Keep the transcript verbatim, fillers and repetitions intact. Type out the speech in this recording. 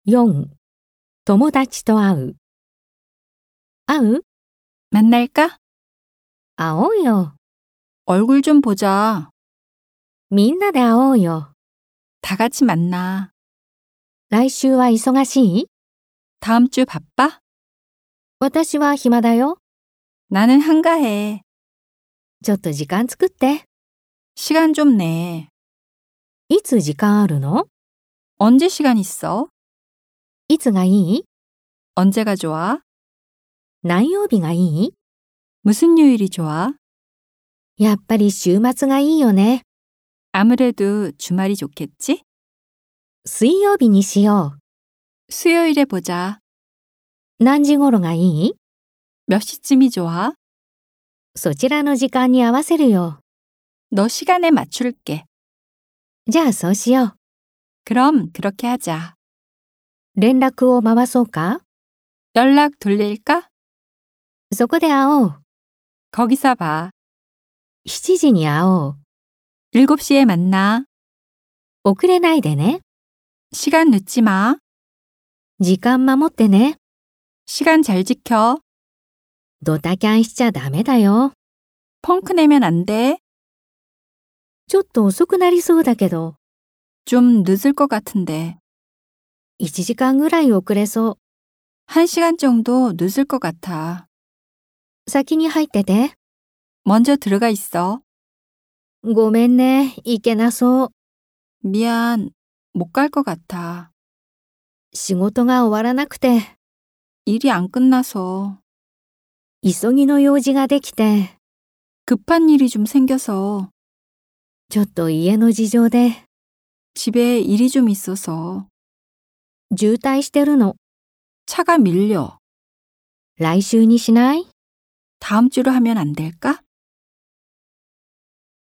よん. 友達と会う。会う? 만날까? 会おうよ。 얼굴 좀 보자. みんなで会おうよ。 다 같이 만나. 来週は忙しい? 다음 주 바빠? 私は暇だよ。 나는 한가해. ちょっと時間作って。 시간 좀 내. いつ時間あるの? 언제 시간 있어? いつがいい? 언제가 좋아? 何曜日がいい? 무슨 요일이 좋아? やっぱり週末がいいよね。 아무래도 주말이 좋겠지? 水曜日にしよ 수요일에 보자. う。何時頃がいい? 몇 시쯤이 좋아? そちらの時間に合わせるよ。 너 시간에 맞출게. じゃあそうしよう。 그럼 그렇게 하자. 連絡を回そうか? 연락 돌릴까? そこで会おう。 거기서 봐. しちじに会おう。 일곱 시에 만나. 遅れないでね。 시간 늦지 마. 時間守ってね。 시간 잘 지켜. ドタキャンしちゃダメだよ。 펑크 내면 안 돼. ちょっと遅くなりそうだけど、 좀 늦을 것 같은데. いちじかんぐらい遅れそ 한 시간 정도 늦을 것 같아. う。先に入ってて。 먼저 들어가 있어. ごめんね、行けなそう。 미안, 못 갈 것 같아. 仕事が終わらなくて、 일이 안 끝나서. 急ぎの用事ができて、 급한 일이 좀 생겨서. ちょっと家の事情で 집에 일이 좀 있어서. 渋滞してるの。 차가 밀려. 来週にしない? 다음 주로 하면 안 될까?